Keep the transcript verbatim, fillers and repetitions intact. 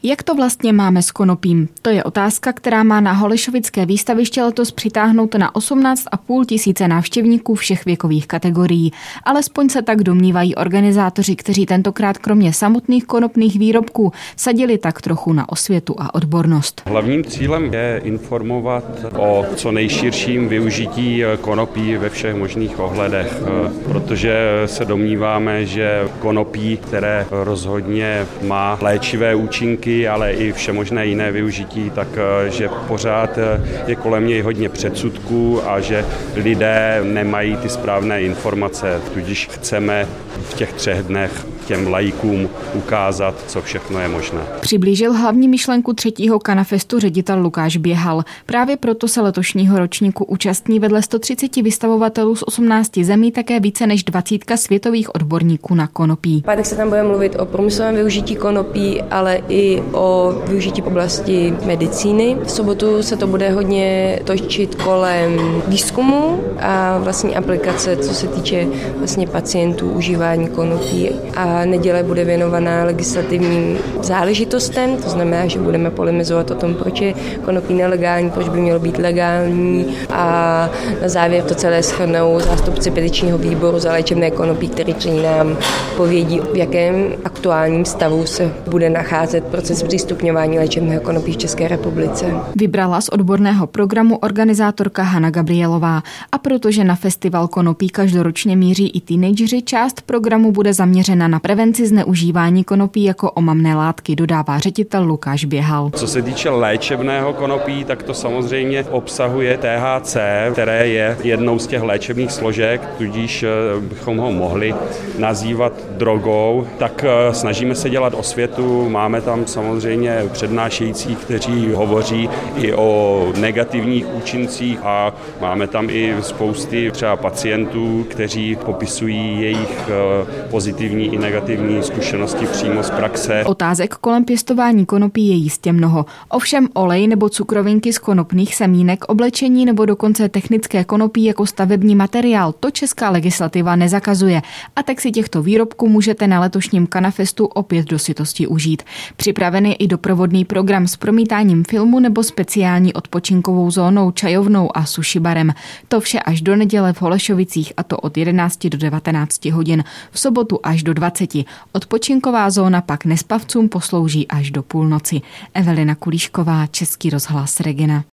Jak to vlastně máme s konopím? To je otázka, která má na holešovické výstaviště letos přitáhnout na osmnáct a půl tisíce návštěvníků všech věkových kategorií. Alespoň se tak domnívají organizátoři, kteří tentokrát kromě samotných konopných výrobků sadili tak trochu na osvětu a odbornost. Hlavním cílem je informovat o co nejširším využití konopí ve všech možných ohledech, protože se domníváme, že konopí, které rozhodně má léčivé účinky, ale i všemožné jiné využití, takže pořád je kolem něj hodně předsudků a že lidé nemají ty správné informace. Tudíž chceme v těch třech dnech těm laikům ukázat, co všechno je možné. Přiblížil hlavní myšlenku třetího Kanafestu ředitel Lukáš Běhal. Právě proto se letošního ročníku účastní vedle sto třicet vystavovatelů z osmnácti zemí také více než dvacítka světových odborníků na konopí. Pátek se tam bude mluvit o průmyslovém využití konopí, ale i o využití v oblasti medicíny. V sobotu se to bude hodně točit kolem výzkumu a vlastní aplikace, co se týče vlastně pacientů užívání konopí. A neděle bude věnovaná legislativním záležitostem, to znamená, že budeme polemizovat o tom, proč je konopí nelegální, proč by mělo být legální a na závěr to celé shrnou zástupci petičního výboru za léčebné konopí, který nám povědí, v jakém aktuálním stavu se bude nacházet proces zpřístupňování léčebného konopí v České republice. Vybrala z odborného programu organizátorka Hana Gabrielová a protože na festival konopí každoročně míří i teenageři, část programu bude zaměřena na prevenci zneužívání konopí jako omamné látky, dodává ředitel Lukáš Běhal. Co se týče léčebného konopí, tak to samozřejmě obsahuje T H C, které je jednou z těch léčebných složek, tudíž bychom ho mohli nazývat drogou, tak snažíme se dělat osvětu, máme tam samozřejmě přednášející, kteří hovoří i o negativních účincích a máme tam i spousty třeba pacientů, kteří popisují jejich pozitivní i negativní zkušenosti přímo z praxe. Otázek kolem pěstování konopí je jistě mnoho. Ovšem olej nebo cukrovinky z konopných semínek, oblečení nebo dokonce technické konopí jako stavební materiál, to česká legislativa nezakazuje. A tak si těchto výrobků můžete na letošním Kanafestu opět do sytosti užít. Připraven je i doprovodný program s promítáním filmu nebo speciální odpočinkovou zónou, čajovnou a sushi barem. To vše až do neděle v Holešovicích, a to od jedenácti do devatenácti hodin. V sobotu až do dvaceti. Odpočinková zóna pak nespavcům poslouží až do půlnoci. Evelina Kulíšková, Český rozhlas Regina.